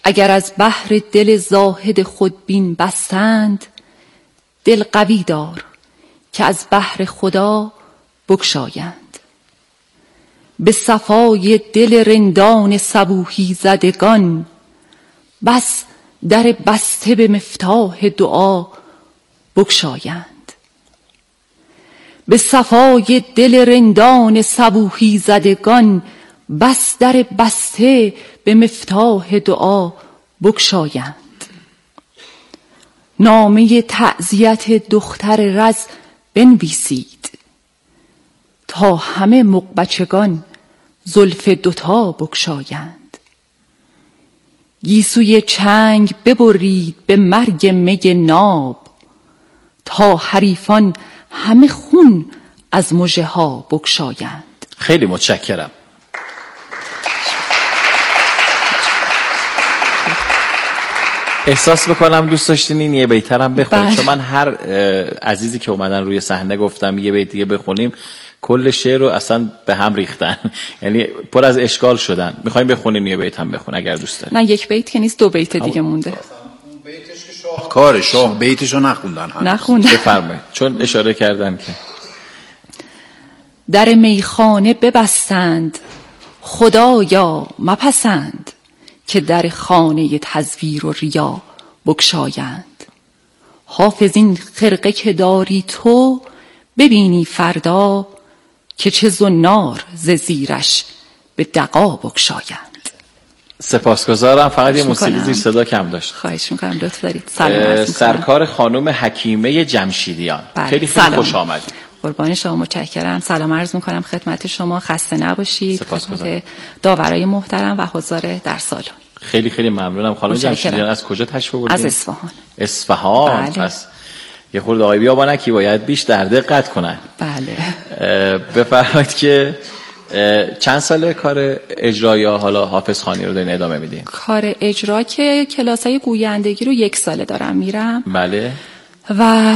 اگر از بحر دل زاهد خودبین بستند، دل قوی دار که از بحر خدا بگشایند. به صفای دل رندان صبوحی زدگان، بس در بسته به مفتاح دعا بگشایند. به صفای دل رندان صبوحی زدگان، بس در بسته به مفتاح دعا بگشایند. نامه تعزیت دختر رز بنویسید، تا همه مغبچگان زلف دوتا بگشایند. گیسوی چنگ ببرید به مرگ می ناب، تا حریفان همه خون از مژه ها بگشایند. خیلی متشکرم. احساس بکنم دوست داشتین این یه بیترم بخونید، چون من هر عزیزی که اومدن روی صحنه گفتم یه بیت دیگه بخونیم، کل شعر رو اصلا به هم ریختن، یعنی پر از اشکال شدن. میخوایم بخونیم یه بیت هم بخون اگر دوست دارید. نه یک بیت که نیست، 2 بیت دیگه مونده. بیتش که شاهکاره، شاه بیتشو نخوندن. بفرمایید، چون اشاره کردن که در میخانه ببستند، خدایا مپسند، که در خانه تزویر و ریا بگشایند. حافظ این خرقه که داری تو، ببینی فردا، که چه زنار ز زیرش به دغا بگشایند. سپاسگزارم. فقط یه موسیقی زیر صدا کم داشت. خواهش میکنم، لطف دارید. سلام. سرکار خانم حکیمه جمشیدیان، خیلی خوش آمدید. قربان شما، متشکرم. سلام عرض میکنم خدمت شما، خسته نباشید. سپاسگزارم. داورای محترم و حضار در سالن، خیلی خیلی ممنونم. خانم جمشیدیان از کجا تشریف آوردین؟ از اصفهان. اصفهان. بله. پس یه خورده آقای بیابانکی باید بیشتر دقت کنن. بله. بفرمایید که چند ساله کار اجرایی حالا حافظ خانی رو دارین ادامه میدین؟ کار اجرا که کلاسای گویندگی رو 1 ساله دارم میرم. بله. و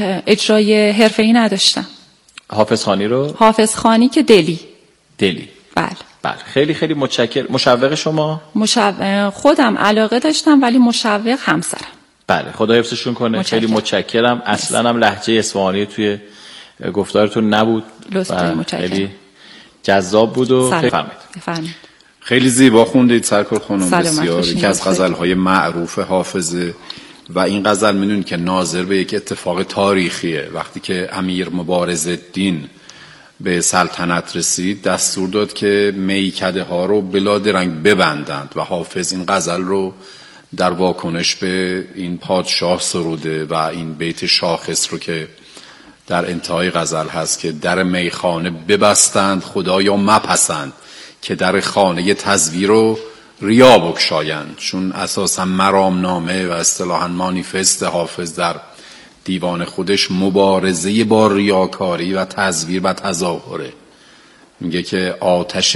اجرای حرفه‌ای نداشتم. حافظ خانی رو؟ حافظ خانی که دلی. بله. بله. خیلی خیلی متشکرم. مشوق شما؟ خودم علاقه داشتم، ولی مشوق همسرم. بله، خدا حفظشون کنه. خیلی متشکرم. اصلا هم لهجه اصفهانی توی گفتارتون نبود. خیلی جذاب بود و بفرمایید. خیلی زیبا خوندید سرکار خانم، بسیار. یکی از غزل‌های معروف حافظه و این غزل میدونید که ناظر به یک اتفاق تاریخیه. وقتی که امیر مبارزالدین به سلطنت رسید، دستور داد که میکده ها رو بلا درنگ ببندند و حافظ این غزل رو در واکنش به این پادشاه سروده و این بیت شاخص رو که در انتهای غزل هست که در میخانه ببستند، خدایا مپسند، که در خانه تزویر و ریا بگشایند. چون اساسا مرامنامه و اصطلاحاً مانیفست حافظ در دیوان خودش مبارزه با ریاکاری و تزویر و تظاهره. میگه که آتش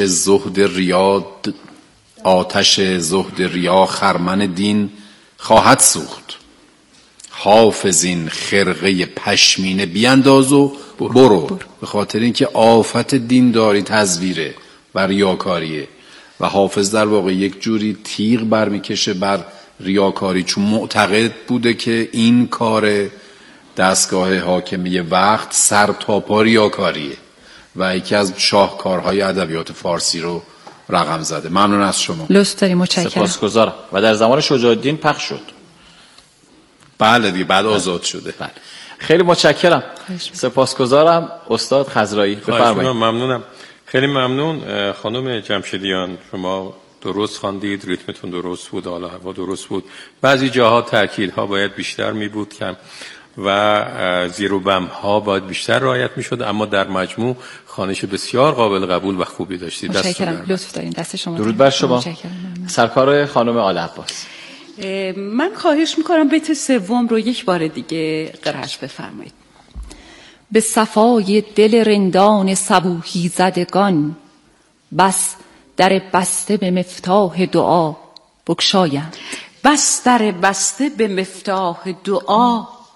زهد ریا خرمن دین خواهد سوخت. حافظ این خرقه پشمینه بیانداز و برو. به خاطر اینکه آفت دینداری تزویره و ریاکاریه و حافظ در واقع یک جوری تیغ برمیکشه بر ریاکاری، چون معتقد بوده که این کار دستگاه حاکمی وقت سر تا پا ریاکاریه و یکی از شاهکارهای ادبیات فارسی رو رقم زده. ممنون از شما. لطف داری، متشکرم. سپاسگزارم. و در زمان شجاع الدین پخش شد. بله دیگه، بعد آزاد شده. بله. خیلی متشکرم. سپاسگزارم. استاد خضرایی بفرمایید. ممنونم. خیلی ممنون خانم جمشیدیان، شما درست خواندید، ریتمتون درست بود، حالا هوا درست بود. بعضی جاها تأکیدها باید بیشتر می بود کم و زیر و بم ها باید بیشتر رعایت می شد، اما در مجموع خوانش بسیار قابل قبول و خوبی داشتید. متشکرم. لطف دارین. دست شما. درود بر شما. سرکار خانم آل عباس. من خواهش میکنم بیت 3 رو یک بار دیگه قرائت بفرمایید. به صفای دل رندان صبوحی زدگان، بس در بسته به مفتاح دعا بگشایند. بس در بسته به مفتاح دعا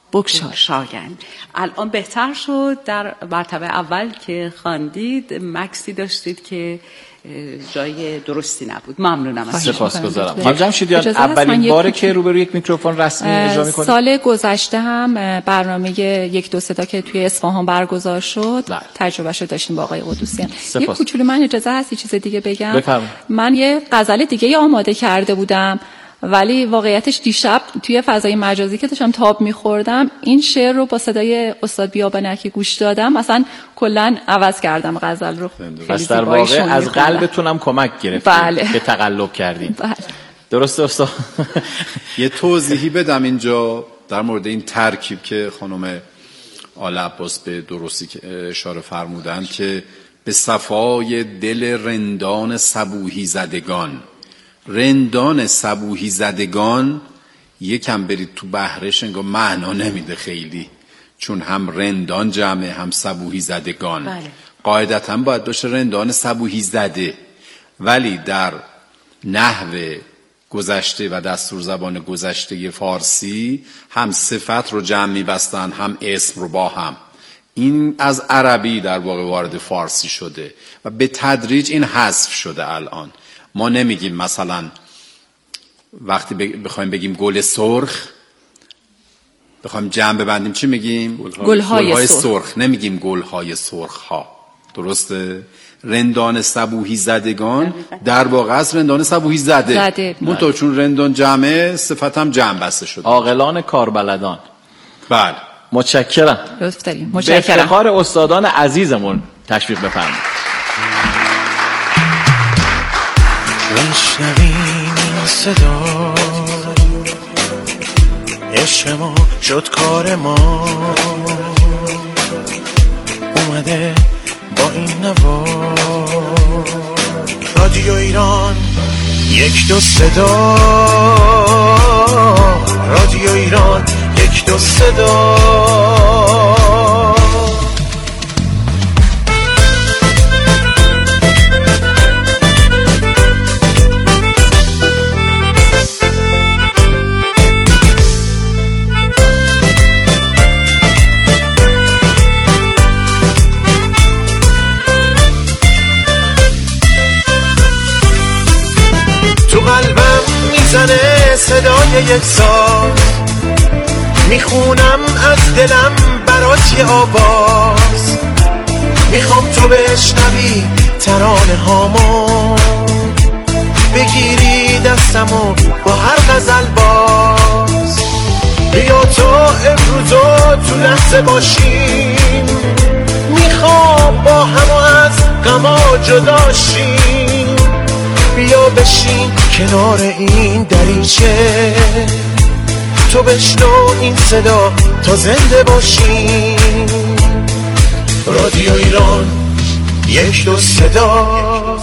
بگشایند. الان بهتر شد. در مرتبه اول که خواندید مکسی داشتید که جای درستی نبود. ممنونم از شما. سپاسگزارم. خانم جمشیدیان، اولین باره که روبروی یک میکروفون رسمی اجرا می‌کنید؟ سال گذشته هم برنامه 1 2 3 تا که توی اصفهان برگزار شد تجربهشو داشتیم با آقای قدوسیان. یه کوچولو من اجازه هست یه چیز دیگه بگم؟ بفرمایید. من یه غزل دیگه آماده کرده بودم، ولی واقعیتش دیشب توی فضای مجازی که داشتم تاب می‌خوردم این شعر رو با صدای استاد بیابانکی گوش دادم، مثلا کلاً عوض کردم غزل رو. پس در واقع از قلبتونم کمک گرفتید. بله. که تقلب کردید. بله. درسته استاد؟ یه توضیحی بدم اینجا در مورد این ترکیب که خانم آل عباس به درستی که اشاره فرمودن که به صفای دل رندان صبوحی زدگان. رندان صبوحی زدگان یکم برید تو بحرش انگار معنا نمیده خیلی، چون هم رندان جمعه هم صبوحی زدگان. بله. قاعدتا باید باشه رندان صبوحی زده، ولی در نحو گذشته و دستور زبان گذشته فارسی هم صفت رو جمع می‌بستن هم اسم رو با هم. این از عربی در واقع وارد فارسی شده و به تدریج این حذف شده. الان ما نمیگیم مثلا وقتی بخوایم بگیم گل سرخ، بخوایم جمع ببندیم چی میگیم؟ گلهای سرخ. نمیگیم گلهای سرخ ها. درسته؟ رندان صبوحی زدگان در واقع از رندان صبوحی زده. منتها چون رندان جمعه صفت هم جمع بسته شده. عاقلان کاربلدان. بله. متشکرم. لطف داریم. به افتخار استادان عزیزمون تشویق بفرمایید. بشنویم این صدا، عشق ما شد کار ما، اومده با این نوا. رادیو ایران 1 2 صدا، رادیو ایران 1 2 صدا. تو قلبم میزنه صدای یک ساز، میخونم از دلم برات یه آواز، میخوام تو بشنوی ترانه هامو، بگیری دستمو با هر غزل باز. بیا تو امروزو تو لحظه باشیم، میخوام با همو از غما جداشیم. بیا بشین کنار این دریچه، تو بشنو این صدا تا زنده باشیم. رادیو ایران 1 2 صدا.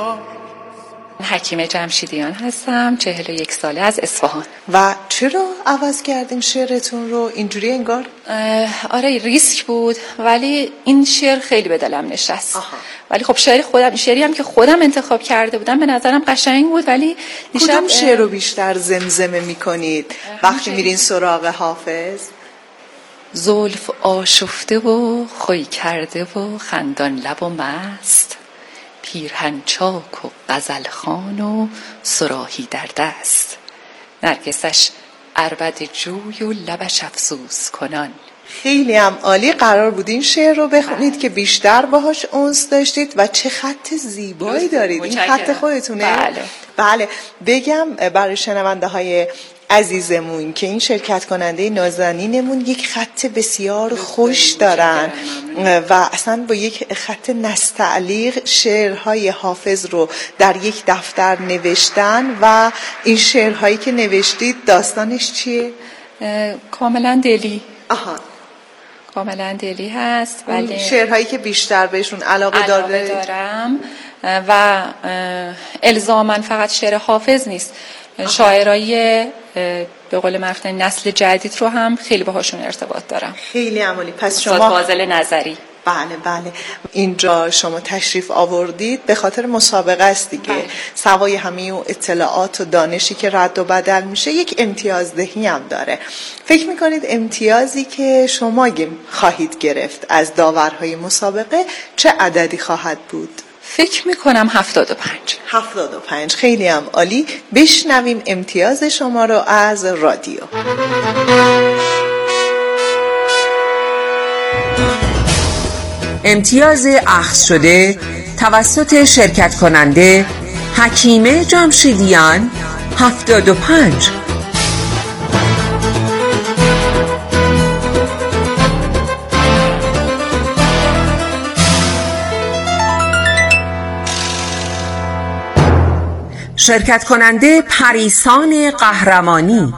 حکیم جمشیدیان هستم، 41 ساله، از اصفهان. و چرا عوض کردیم شعرتون رو اینجوری انگار؟ آره ریسک بود، ولی این شعر خیلی به دلم نشست. ولی خب شعری هم که خودم انتخاب کرده بودم به نظرم قشنگ بود. ولی کدوم شعر رو بیشتر زمزمه میکنید وقتی میرین سراغ حافظ؟ زلف آشفته و خوی کرده و خندان لب و مست، پیرهن چاک و غزل خوان و صراحی در دست، نرگسش عربد جوی و لبش افسوس کنان. خیلی هم عالی. قرار بود این شعر رو بخونید که بیشتر باهاش انس داشتید و چه خط زیبایی دارید. این خط خودتونه؟ بله. بگم برای شنونده های عزیزمون که این شرکت کننده نازنینمون یک خط بسیار خوش دارن و اصلا با یک خط نستعلیق شعرهای حافظ رو در یک دفتر نوشتن. و این شعرهایی که نوشتید داستانش چیه؟ کاملا دلی. کاملا دلی هست. ولی شعرهایی که بیشتر بهشون علاقه دارم و الزاماً فقط شعر حافظ نیست، شاعرای به قول معروف نسل جدید رو هم خیلی باهاشون ارتباط دارم. خیلی عمالی. پس شما فاضل نظری بله اینجا شما تشریف آوردید به خاطر مسابقه است دیگه. سوای همه اون اطلاعات و دانشی که رد و بدل میشه یک امتیازدهی هم داره. فکر میکنید امتیازی که شما خواهید گرفت از داورهای مسابقه چه عددی خواهد بود؟ فکر میکنم 75. خیلی هم عالی. بشنویم امتیاز شما رو از رادیو. امتیاز اخذ شده توسط شرکت کننده حکیمه جمشیدیان 75. شرکت کننده پریسان قهرمانی.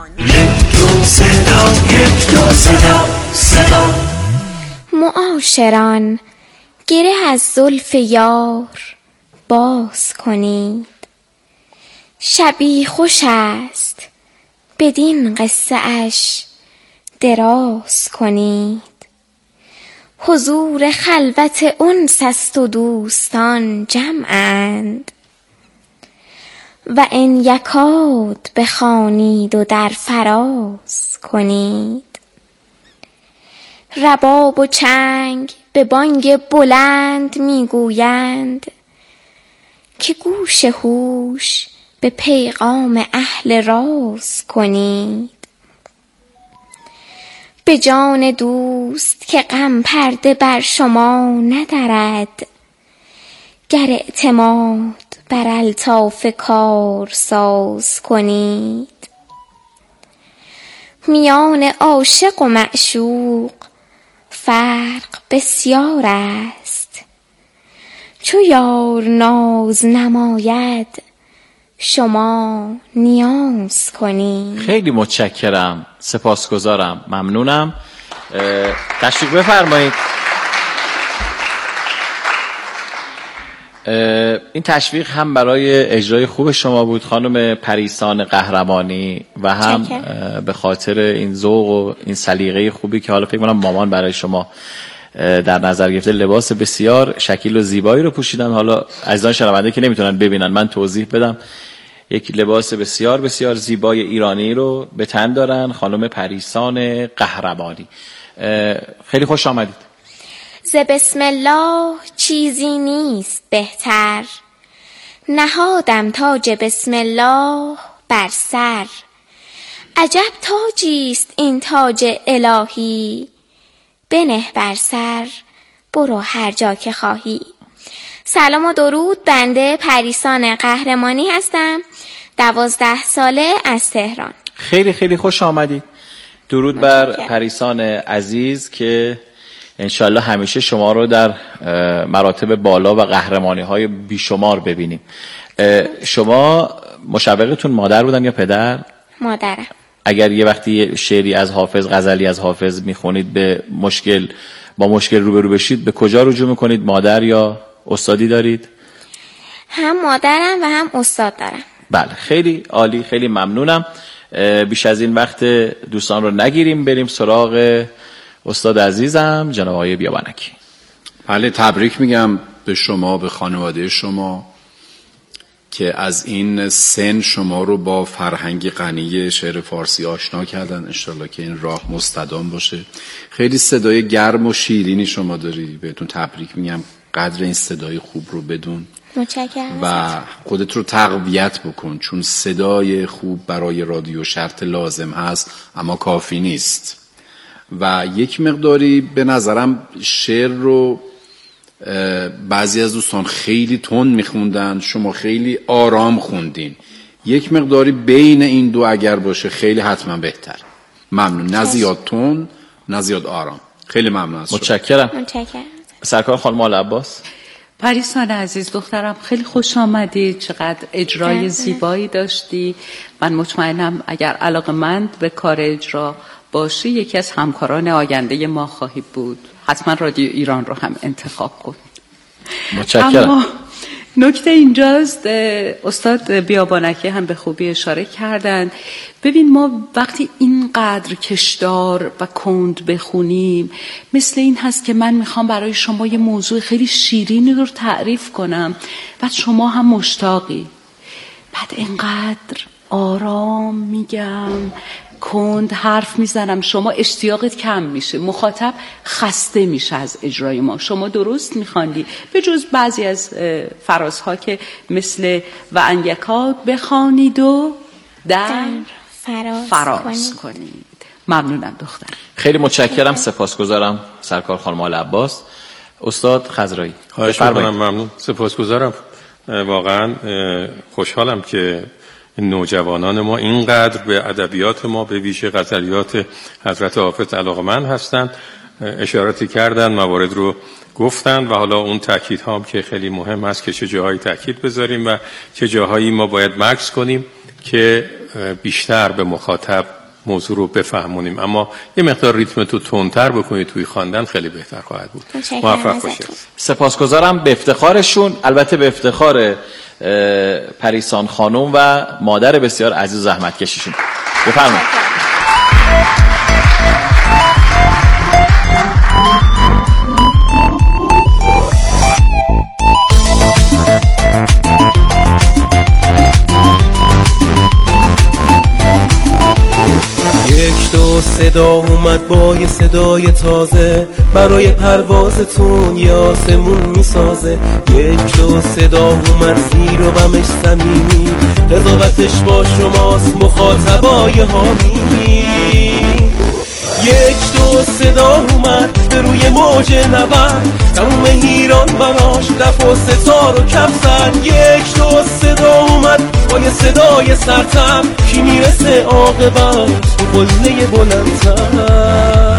معاشران گره از زلف یار باز کنید، شبی خوش است بدین قصه اش دراز کنید. حضور خلوت انس است و دوستان جمعند، و ان یکاد بخوانید و در فراز کنید. رباب و چنگ به بانگ بلند میگویند که گوش هوش به پیغام اهل راز کنید. به جان دوست که غم پرده بر شما ندرد، گر اعتماد بر الطاف کار ساز کنید. میان عاشق و معشوق فرق بسیار است، چو یار ناز نماید شما نیاز کنید. خیلی متشکرم، سپاسگزارم، ممنونم. تشریف بفرمایید. این تشویق هم برای اجرای خوب شما بود خانم پریسان قهرمانی و هم به خاطر این ذوق و این سلیقه خوبی که حالا فکر کنم مامان برای شما در نظر گرفته. لباس بسیار شکیل و زیبایی رو پوشیدن. حالا عزیزان شنونده که نمیتونن ببینن من توضیح بدم. یک لباس بسیار بسیار زیبای ایرانی رو به تن دارن خانم پریسان قهرمانی. خیلی خوش آمدید. ز بسم الله چیزی نیست بهتر، نهادم تاج بسم الله بر سر. عجب تاجیست این تاج الهی، بنه بر سر برو هر جا که خواهی. سلام و درود، بنده پریسان قهرمانی هستم، 12 ساله از تهران. خیلی خیلی خوش آمدید. درود بر پریسان عزیز که انشالله همیشه شما رو در مراتب بالا و قهرمانی های بیشمار ببینیم. شما مشوقتون مادر بودن یا پدر؟ مادرم. اگر یه وقتی شعری از حافظ، غزلی از حافظ میخونید با مشکل روبرو بشید، به کجا رجوع میکنید؟ مادر یا استادی دارید؟ هم مادرم و هم استاد دارم. بله، خیلی عالی، خیلی ممنونم. بیش از این وقت دوستان رو نگیریم، بریم سراغ استاد عزیزم جناب آقای بیابانکی. بله، تبریک میگم به شما، به خانواده شما که از این سن شما رو با فرهنگ غنی شعر فارسی آشنا کردن. انشالله که این راه مستدام باشه. خیلی صدای گرم و شیرینی شما داری، بهتون تبریک میگم. قدر این صدای خوب رو بدون متشکرم و خودت رو تقویت بکن، چون صدای خوب برای رادیو شرط لازم هست اما کافی نیست. و یک مقداری به نظرم شعر رو بعضی از دوستان خیلی تند میخوندن، شما خیلی آرام خوندین. یک مقداری بین این دو اگر باشه خیلی حتما بهتر. ممنون. نه زیاد تند نه زیاد آرام. خیلی ممنون از شما. متشکرم. سرکار خانم آل عباس. پریسان عزیز دخترم، خیلی خوش آمدی. چقدر اجرای زیبایی داشتی. من مطمئنم اگر علاقه‌مند به کار اجرا باشی یکی از همکاران آینده ما خواهی بود. حتما رادیو ایران رو هم انتخاب کن. متشکرم. اما نکته اینجاست، استاد بیابانکی هم به خوبی اشاره کردن. ببین ما وقتی اینقدر کشدار و کند بخونیم، مثل این هست که من میخوام برای شما یه موضوع خیلی شیرینی رو تعریف کنم، بعد شما هم مشتاقی، بعد اینقدر آرام میگم، کند حرف میزنم، شما اشتیاقت کم میشه، مخاطب خسته میشه از اجرای ما. شما درست میخواندی، به جز بعضی از فرازها که مثل و انیکات بخوانید و در فراز کنید. ممنونم دختر. خیلی متشکرم، سپاسگزارم سرکار خانم آل عباس. استاد خضرایی. خواهش میکنم. ممنون، سپاسگزارم. واقعا خوشحالم که نوجوانان ما اینقدر به ادبیات ما، به ویژه غزلیات حضرت حافظ علاقه‌مند هستند. اشاراتی کردن، موارد رو گفتن و حالا اون تاکیدها هم که خیلی مهم است که چه جاهایی تاکید بذاریم و چه جاهایی ما باید مکث کنیم که بیشتر به مخاطب موضوع رو بفهمونیم. اما یه مقدار ریتم تو تندتر بکنید توی خواندن، خیلی بهتر خواهد بود. موفق باشید. سپاسگزارم. به افتخارشون، البته به افتخار پریسان خانم و مادر بسیار عزیز و زحمت کشیشون. بفرمایید. یک دو صدا اومد با یه صدای تازه، برای پروازتون یه آسمون میسازه. یک دو صدا اومد زیر و بمش صمیمی، قضاوتش با شماست مخاطبای حامی. یک دو صدا اومد به روی موج نبرد، تموم ایران براش دف و ستار و کف زد. یک دو صدا اومد با یه صدای سرتم، کی میرسه عاقبت تو قله بلندتر.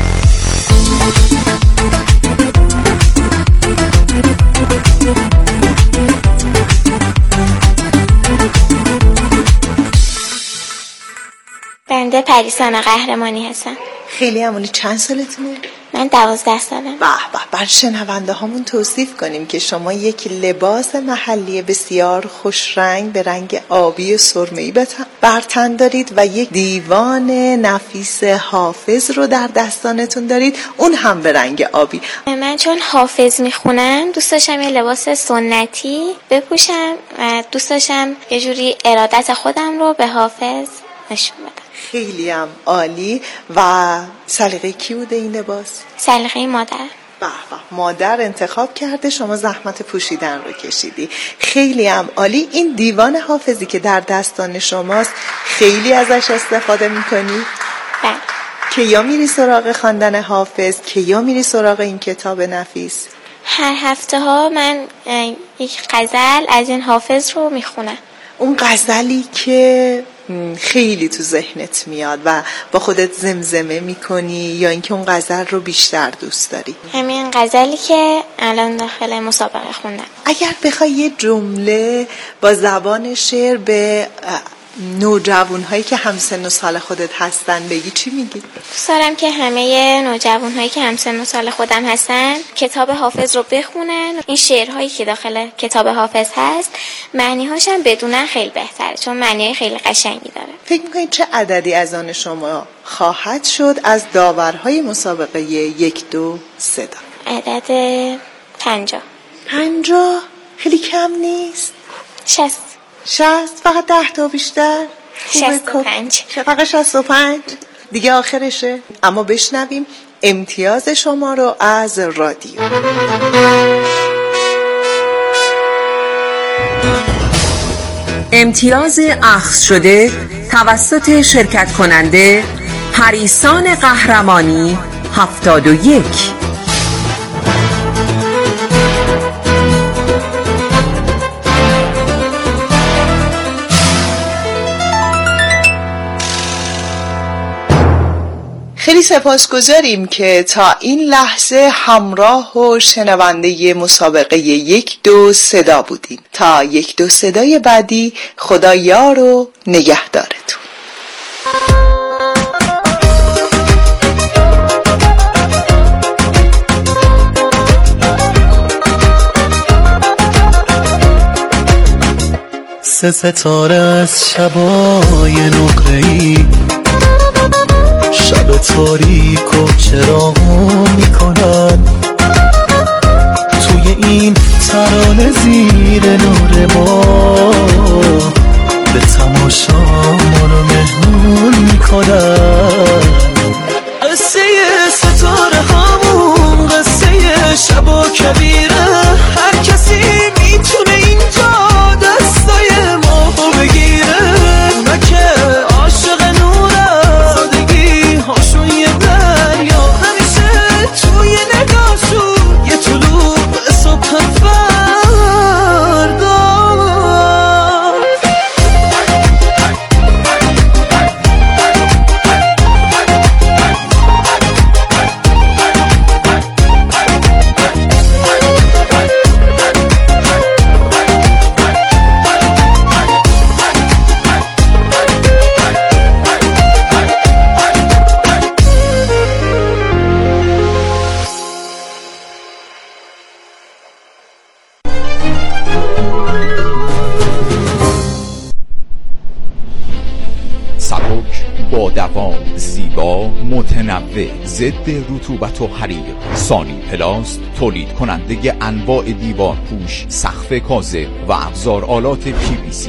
بنده پریسان قهرمانی هستم. خیلی همونی. چند سالتونه؟ من 12 سالم. به به. بر شنونده هامون توصیف کنیم که شما یک لباس محلی بسیار خوش رنگ به رنگ آبی سرمه‌ای بر تن دارید و یک دیوان نفیس حافظ رو در دستانتون دارید، اون هم به رنگ آبی. من چون حافظ میخونم دوست داشتم یه لباس سنتی بپوشم و دوست داشتم یه جوری ارادت خودم رو به حافظ نشون بدم. خیلی هم عالی. و سلیقه کی بوده این لباس؟ سلیقه مادر. به به. مادر انتخاب کرده، شما زحمت پوشیدن رو کشیدی. خیلی هم عالی. این دیوان حافظی که در دستان شماست، خیلی ازش استفاده میکنی؟ بله. که یا میری سراغ خواندن حافظ که یا میری سراغ این کتاب نفیس؟ هر هفته ها من یک غزل از این حافظ رو میخونم. اون غزلی که خیلی تو ذهنت میاد و با خودت زمزمه میکنی، یا اینکه اون غزل رو بیشتر دوست داری؟ همین غزلی که الان داخل مسابقه خوندم. اگر بخوای یه جمله با زبان شعر به نوجوان‌هایی که همسن و سال خودت هستن بگی، چی میگی؟ دوست دارم که همه نوجوان‌هایی که همسن و سال خودم هستن کتاب حافظ رو بخونن. این شعرهایی که داخل کتاب حافظ هست معنی‌هاش هم بدونن خیلی بهتره، چون معنی خیلی قشنگی داره. فکر می‌کنید چه عددی از آن شما خواهد شد از داورهای مسابقه 1 2 3 تا؟ عدد 50. 50 خیلی کم نیست. 60 فقط 10 تا بیشتر. 65 فقط 65 دیگه آخرشه. اما بشنویم امتیاز شما رو از رادیو. امتیاز اخذ شده توسط شرکت کننده پریسان قهرمانی 71. خیلی سپاسگزاریم که تا این لحظه همراه و شنونده مسابقه 1 2 صدا بودیم. تا 1 2 صدای بعدی، خدا یار و نگهدارتون. مثل ستاره از شبای نقره‌ای، شب تاریک و چراغ میکنن توی این ترانه زیر نور ما، به تماشا ما رو مهمون میکنن. قصه ستاره همون قصه شب و کبیره، هر کسی میتونه اینجا دستای ما بگیره. اونا که عاشق نورن، سادگی هاشون یه دریا، همیشه توی نگاهشون یه طلوع به صبح فردا. با دوام، زیبا، متنوع، ضد رطوبت و حریق. سانی پلاست تولید کننده انواع دیوار پوش، سقف کاذب و ابزار آلات PVC.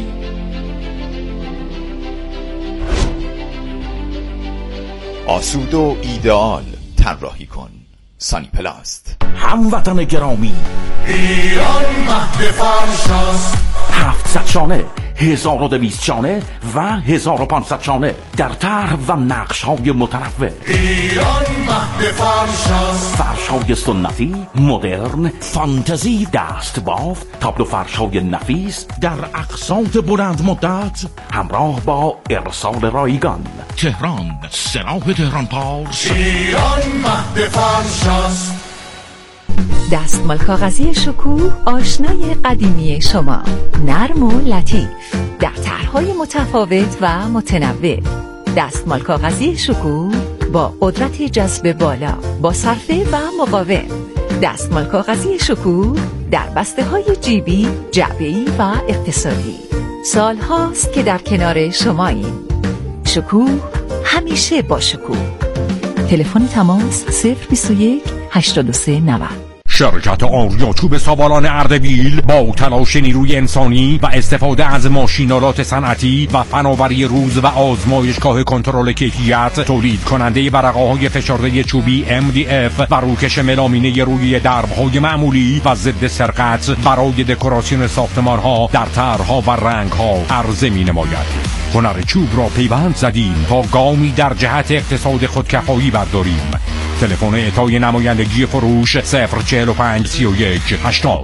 آسود و ایدئال طراحی کن. سانی پلاست. هموطن گرامی، ایران مهد فرشاست، 700 شانه، 1200 شانه و 1500 شانه در طرح و نقش های متنوع. ایران مهد فرشاست، فرش های سنتی، مدرن، فانتزی، دست بافت، تابلو فرش های نفیس در اقساط بلند مدت همراه با ارسال رایگان. تهران، سراح تهران پارس. ایران مهد فرشاست. دستمال کاغذی شکوه، آشنای قدیمی شما، نرم و لطیف در طرح‌های متفاوت و متنوع. دستمال کاغذی شکوه با قدرت جذب بالا، با صرفه و مقاوم. دستمال کاغذی شکوه در بسته‌های جیبی، جعبه‌ای و اقتصادی. سال هاست که در کنار شماییم. شکوه، همیشه با شکوه. تلفن تماس 021 83 90. شرکت آریا چوب ساوالان اردبیل با تلاش نیروی انسانی و استفاده از ماشینالات صنعتی و فناوری روز و آزمایشگاه کنترل کیفیت، تولید کننده ورقه‌های فشرده چوبی MDF و روکش ملامینه روی درب‌های معمولی و ضد سرقت برای دکوراسیون ساختمان‌ها در طرح‌ها و رنگ‌ها عرضه می‌نماید. هنر چوب را پیوند زدیم تا گامی در جهت اقتصاد خودکفایی برداریم. تلفن اعطای نمایندگی فروش 045 31 80.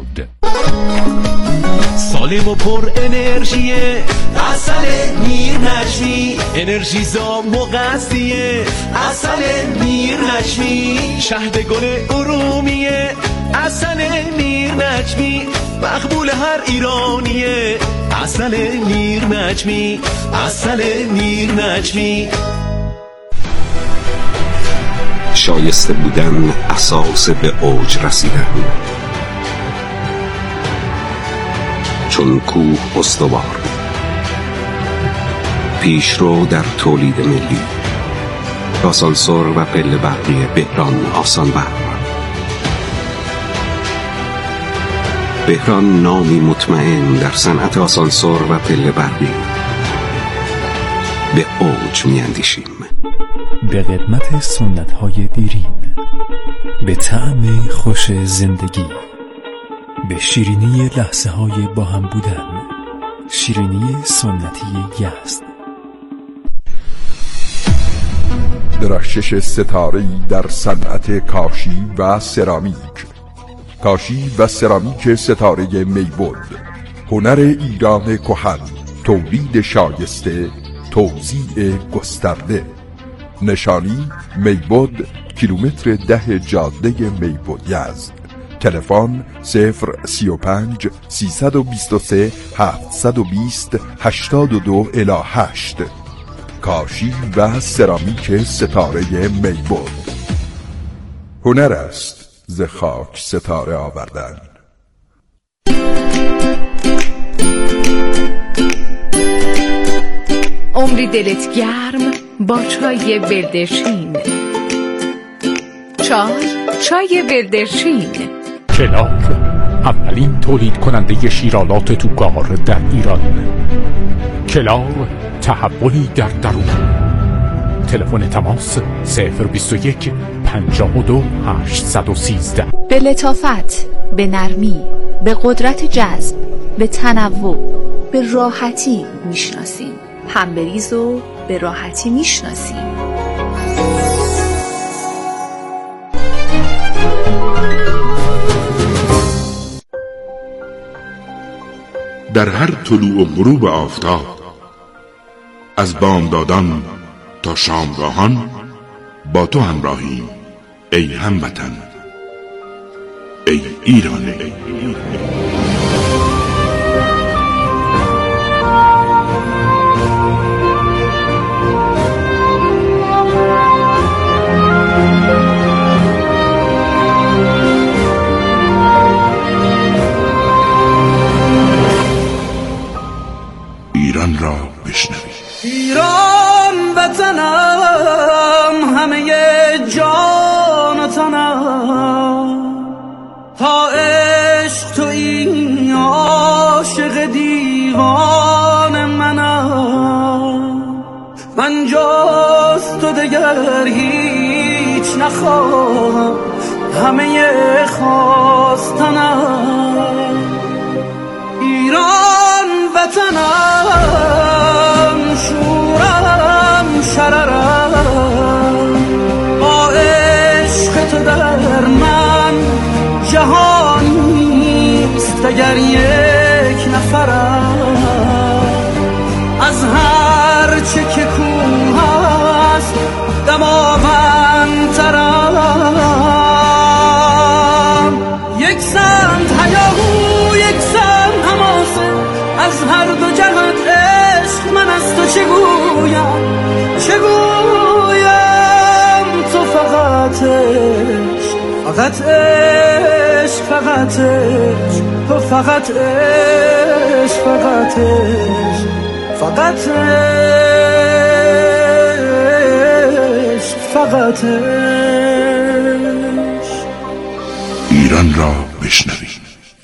سالم و پر انرژیه، عسل میر نجمی، انرژی زام و قصدیه، عسل میر نجمی، شهد گل ارومیه، عسل میر نجمی، مقبول هر ایرانیه، عسل میر نجمی، عسل میر نجمی. شایسته بودن اساس به اوج رسیدن، چون کوه استوار، پیشرو در تولید ملی، آسانسور و پله برقی بهران آسانور. بهران نامی مطمئن در صنعت آسانسور و پله برقی. به اوج میاندیشیم. به قدمت سنت‌های دیرین، به طعم خوش زندگی، به شیرینی لحظه‌های با هم بودن. شیرینی سنتی یزد. درخشش ستاره‌ای در صنعت کاشی و سرامیک. کاشی و سرامیک ستاره میبود، هنر ایران کهن، تولید شایسته، توزیع گسترده. نشانی میبود، کیلومتر 10 جاده میبود یزد. تلفن 035 323 720 82 الی 8. کاشی و سرامیک ستاره میبود. هنر است ز خاک ستاره آوردن. عمری دلت گرم با چای بلدرچین. چای بلدرچین. کلار، اولین تولید کننده شیرالات توکار در ایران. کلار، تحولی در درون. تلفن تماس 021 52 813. به لطافت، به نرمی، به قدرت جذب، به تنوع، به راحتی میشناسیم. پنبریز رو به راحتی میشناسیم. در هر طلوع و غروب آفتاب، از بامدادان تا شامگاهان با تو همراهیم ای هموطن، ای ایران. ایران را بشنوید. ایران وطنم، همه جان و تنم، تا عشق تو این عاشق دیوان منم. من جز تو دگر هیچ نخواهم، همه خواستنم. ایران وطنم، شورم شررم، با عشق تو در من جهانیست اگر یک نفرم. از هر چه که کوه است دماوندترم. یک سمت هیاهو، یک سمت حماسه، از هر دو جهت عشق من از تو چگویم تو فقط عشق، فقط عشق، فقط عشق، تو فقط عشق، فقط عشق، فقط عشق، فقط عشق. ایران را بشنوید.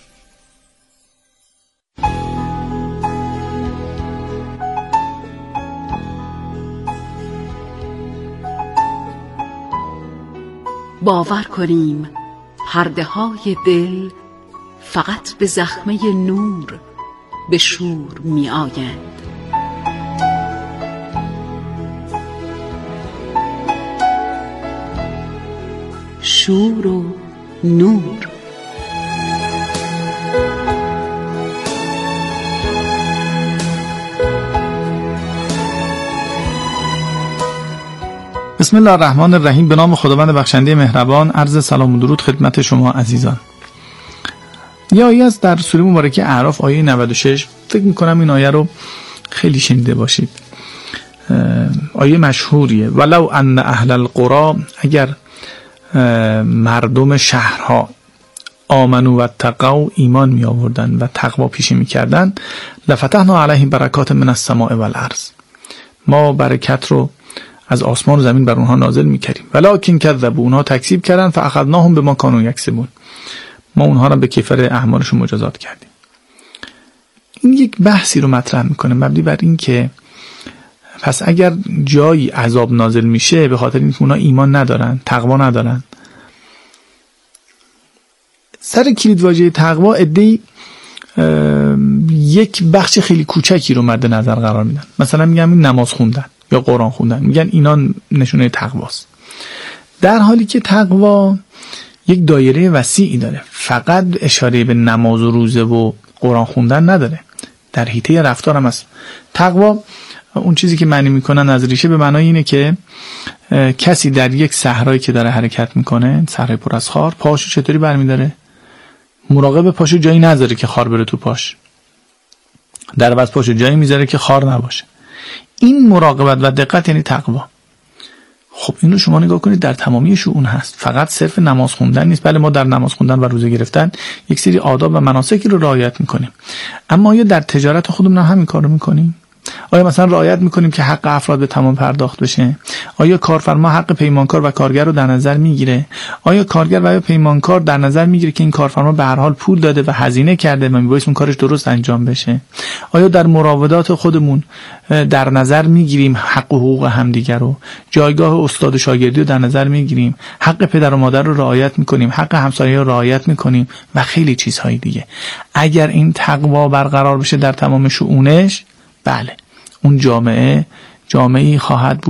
باور کنیم پرده های دل فقط به زخمه نور به شور می آیند. شور و نور. بسم الله الرحمن الرحیم. به نام خداوند بخشنده مهربان. عرض سلام و درود خدمت شما عزیزان. یه آیه از در سوره مبارکه اعراف، آیه 96. فکر میکنم این آیه رو خیلی شنیده باشید. آیه مشهوریه. ولو ان اهل القرى، اگر مردم شهرها آمنو و تقوا، ایمان می آوردن و تقوا پیشه می کردن، لفتحنا علیهم برکات من السماء والارض، ما برکت رو از آسمان و زمین بر اونها نازل می‌کردیم. ولکن کذبوا، اونها تکذیب کردن، فاخذناهم بما كانوا یکسبون، ما اونها را به کیفر اعمالشون مجازات کردیم. این یک بحثی رو مطرح میکنه مبنی بر این که پس اگر جایی عذاب نازل میشه به خاطر اینکه اونها ایمان ندارن، تقوا ندارن، سر کلید واژه تقوا عده‌ای یک بخش خیلی کوچکی رو مد نظر قرار میدن. مثلا میگم این نماز خوندن یا قرآن خوندن، میگن اینا نشونه تقواست، در حالی که تقوا یک دایره وسیعی داره، فقط اشاره به نماز و روزه و قرآن خوندن نداره، در حیطه رفتار هم هست. تقوا اون چیزی که معنی میکنن از ریشه به معنای اینه که کسی در یک صحرایی که داره حرکت میکنه، صحرای پر از خار، پاشو چطوری برمیداره؟ مراقب پاشو جایی نذاره که خار بره تو پاش، در عوض پاشو جایی میذاره که خار نباشه. این مراقبت و دقت یعنی تقوا. خب اینو شما نگاه کنید در تمامی شؤون هست، فقط صرف نماز خوندن نیست. بله ما در نماز خوندن و روزه گرفتن یک سری آداب و مناسکی رو رعایت میکنیم، اما آیا در تجارت خودمون هم همین کارو میکنیم؟ آیا مثلا رعایت میکنیم که حق افراد به تمام پرداخت بشه؟ آیا کارفرما حق پیمانکار و کارگر رو در نظر میگیره؟ آیا کارگر و پیمانکار در نظر میگیره که این کارفرما به هر حال پول داده و هزینه کرده و میبایست اون کارش درست انجام بشه؟ آیا در مراودات خودمون در نظر میگیریم حق و حقوق همدیگر رو؟ جایگاه استاد و شاگردی رو در نظر میگیریم؟ حق پدر و مادر رو رعایت میکنیم؟ حق همسایه رو رعایت میکنیم؟ و خیلی چیزهای دیگه. اگر این تقوا برقرار بشه در تمام شؤونش، بله اون جامعه‌ای خواهد بود